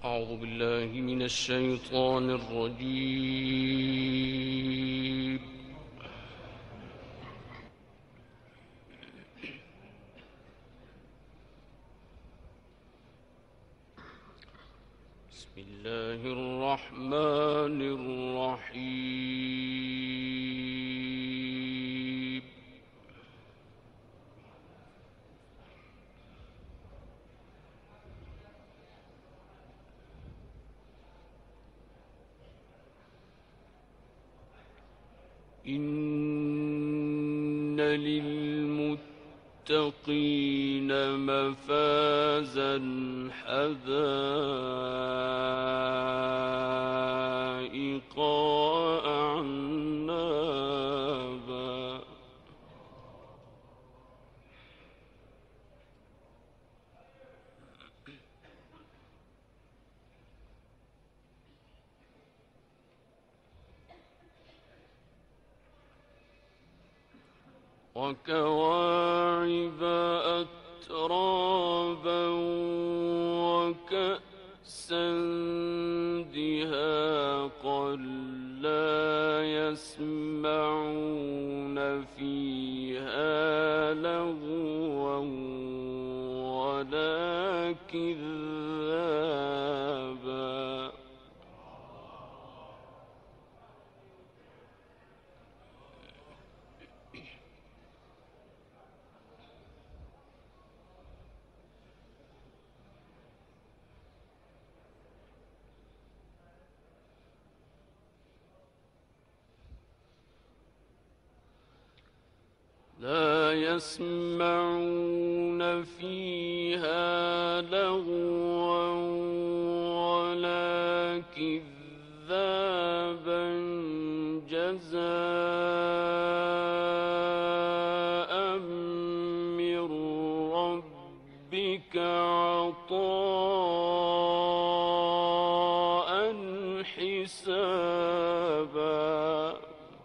أعوذ بالله من الشيطان الرجيم. بسم الله الرحمن الرحيم. إن للمتقين مفازا حدائق وأعنابا وكواعب أترابا وكأسا دهاقا لا يسمعون فيها لغوا ولا كذابا لا يسمعون فيها لغوا ولا كذابا جزاء من ربك عطاء حسابا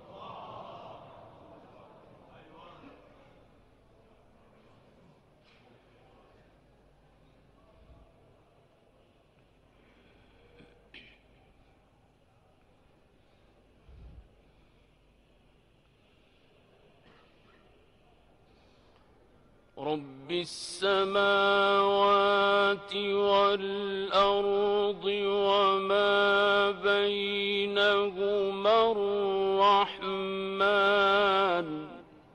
رب السماوات والأرض وما بينهما الرحمن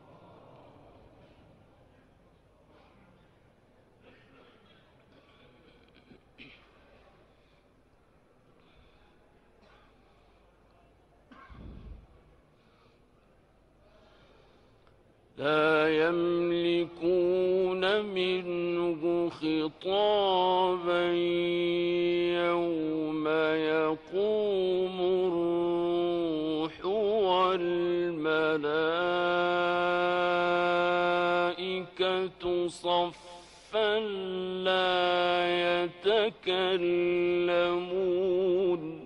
لا يملكون منه خطابا يوم يقوم الروح والملائكة صفا لا يتكلمون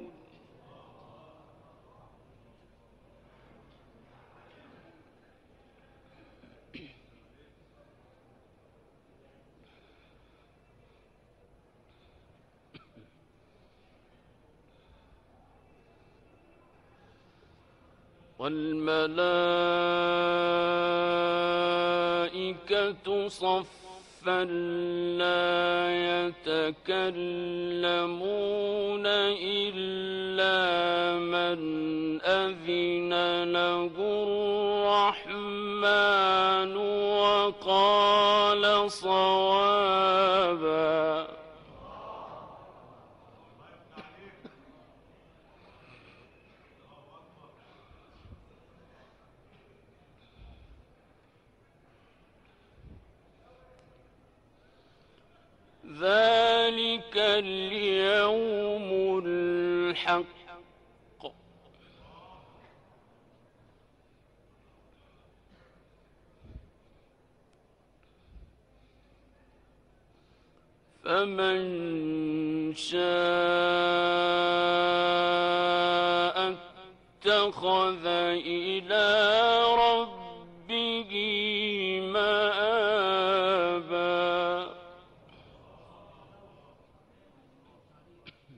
والملائكة صفا لا يتكلمون إلا من أذن له الرحمن وقال صوابا ذلك اليوم الحق فمن شاء اتخذ إلى ربه مآبا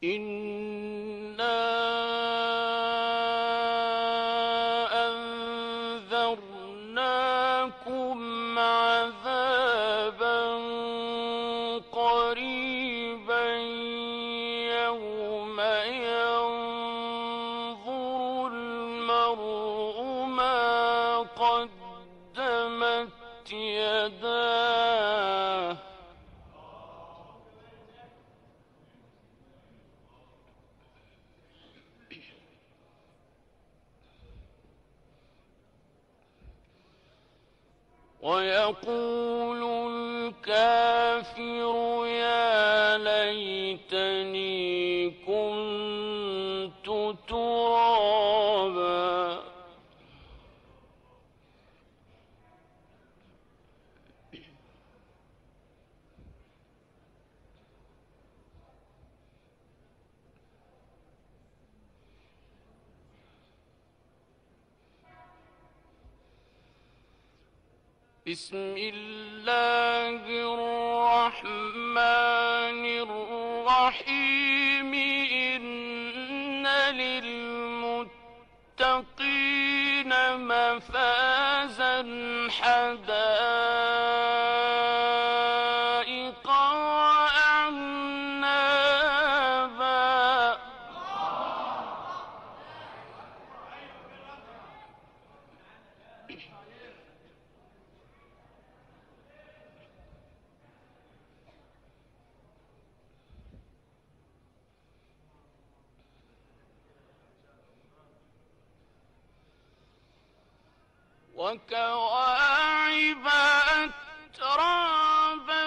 إنا أنذرناكم عذابا قريبا يوم ينظر المرء ما قدمت يداه ويقول الكافر يا ليتني كنت ترابا بسم الله الرحمن الرحيم إن للمتقين مفازا حدائق وأعنابا وكواعب أترابا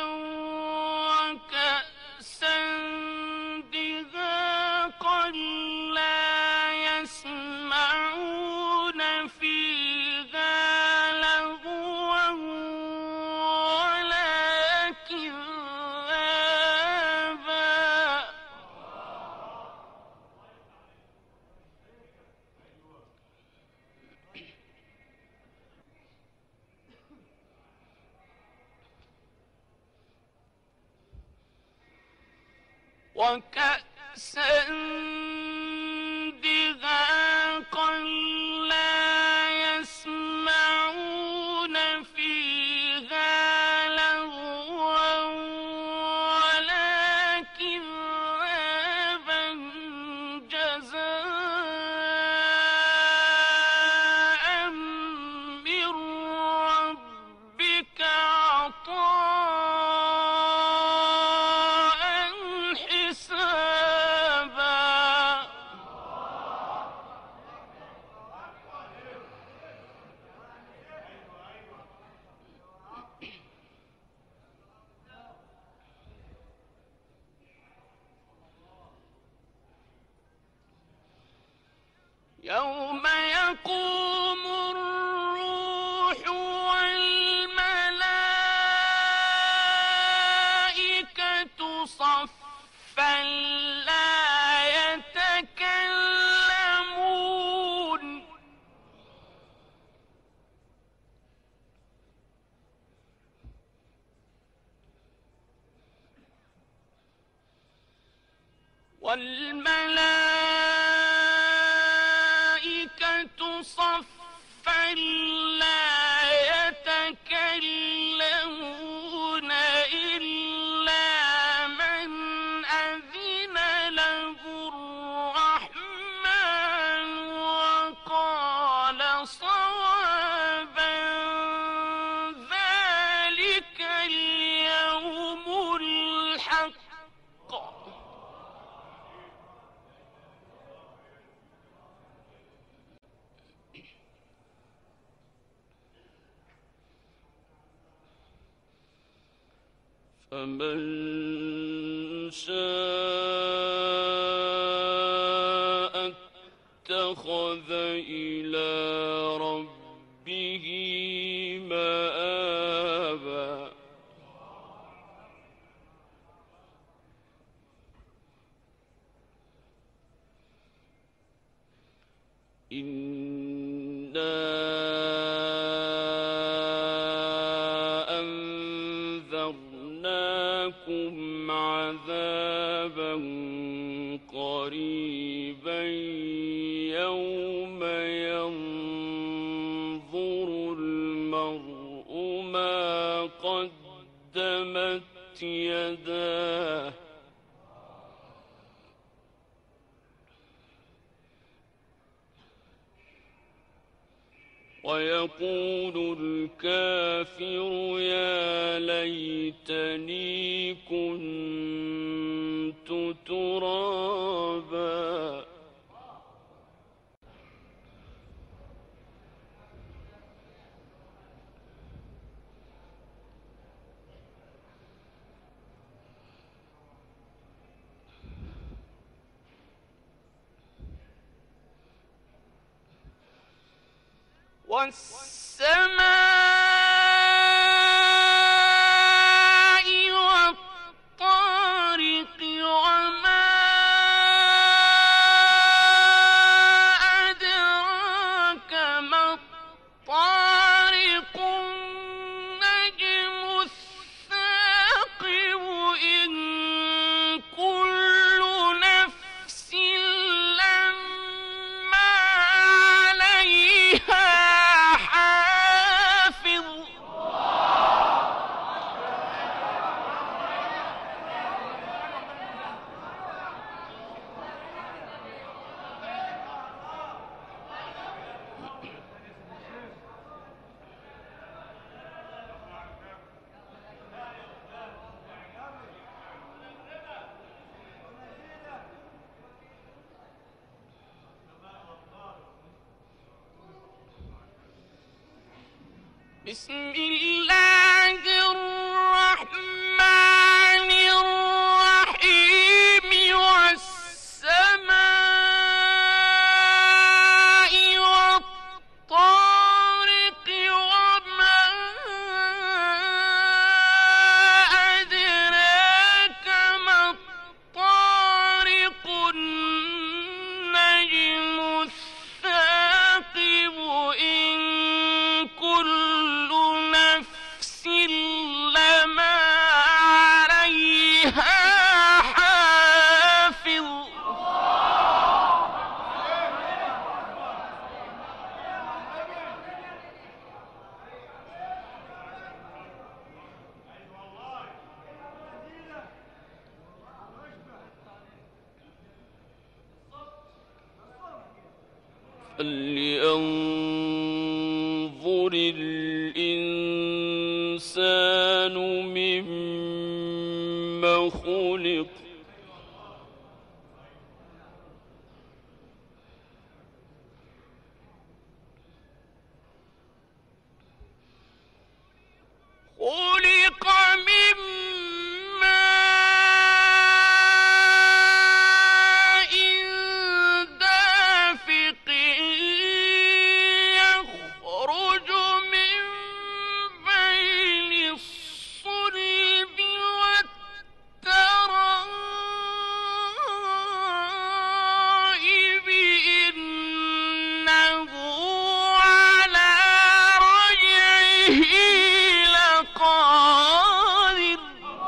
وكأسا دهاقا لا يسمعون فيها لغوا ولا كذابا وكأسا دهاقا لا يسمعون فيها لغوا ولا كذابا جزاء من ربك عطاء حسابا يوم يقوم الروح والملائكة صفا لا يتكلمون والملائكة صفا لا يتكلمون إلا من أذن له الرحمن وقال صوابا ذلك اليوم الحق فمن شاء اتخذ إلى ربه مآبا إنا أنذرناكم عذابا قريبا يوم ينظر المرء ما قدمت يداه ويقول الكافر يا ليتني كنت ترابا. والسماء والطارق وما أدراك ما الطارق النجم الثاقب إن كل نفس لما عليها حافظ. بسم الله الرحمن الرحيم والسماء والطارق وما أدراك ما الطارق النجم الثاقب إن كل نفس لما عليها حافظ. فلينظر الإنسان مما خلق خلق من ماء دافق يخرج من بين الصلب والترائب إنه على رجعه لقادر.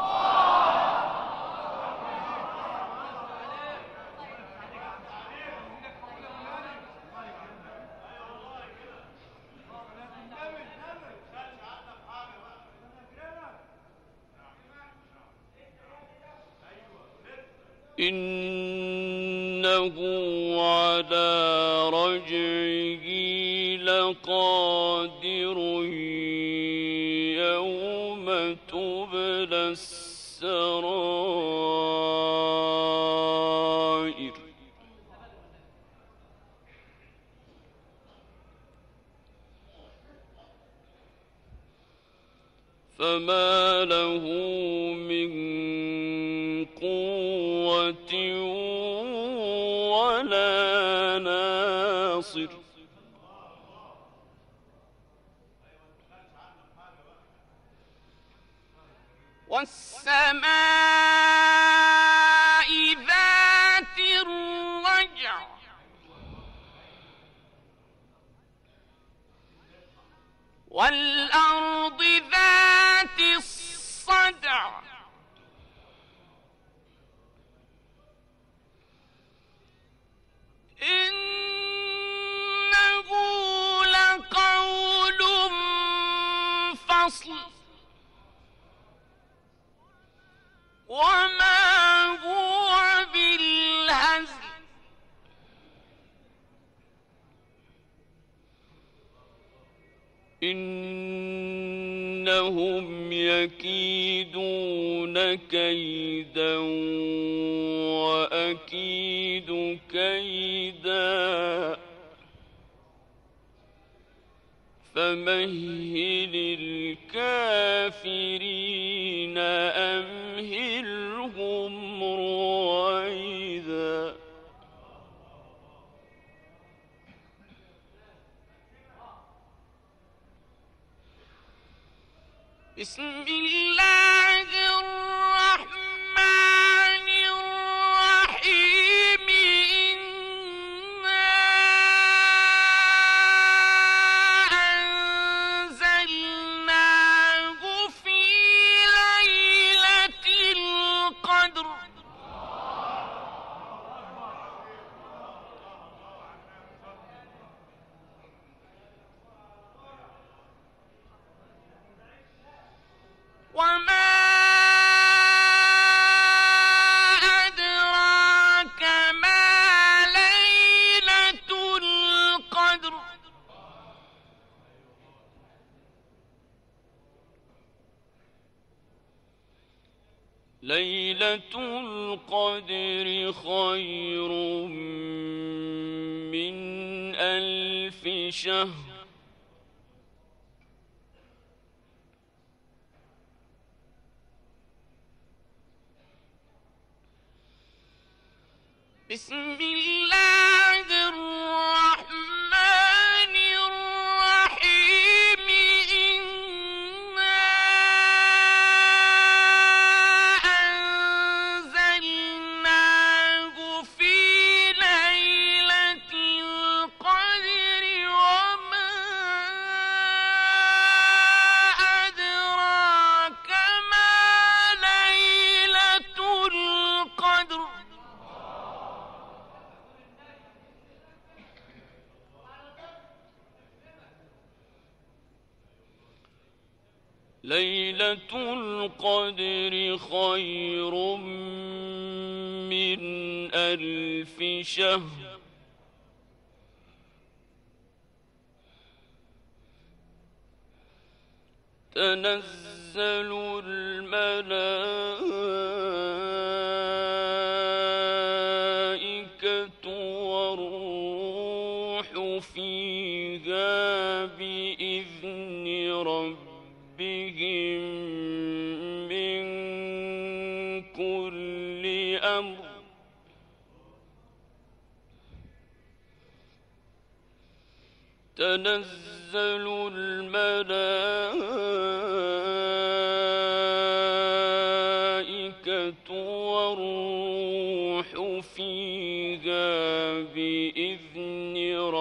إنه على رجعه لقادر يوم تبلى السرائر. فما له من قوة ولا ناصر. والسماء ذات الرجع والأرض ذات الصدع الفصل وما هو بالهزل إنهم يكيدون كيدا وأكيد كيدا فمهل الكافرين أمهلهم رويدا بسم الله الرحمن الرحيم إنا أنزلناه في ليلة القدر وما أدراك ما ليلة القدر ليلة القدر خير من 1000 شهر بسم الله الرحمن الرحيم إنا أنزلناه في ليلة القدر وما أدراك ما ليلة القدر ليلة القدر خير من 1000 شهر تنزل الملائكة والروح فيها بإذن ربهم من كل أمر تنزل الملائكة والروح فيها بإذن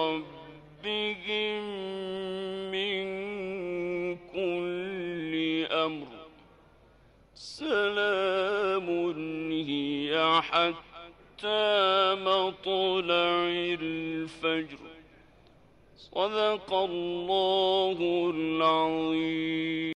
ربهم من كل أمر سلام هي حتى مطلع الفجر صدق الله العظيم.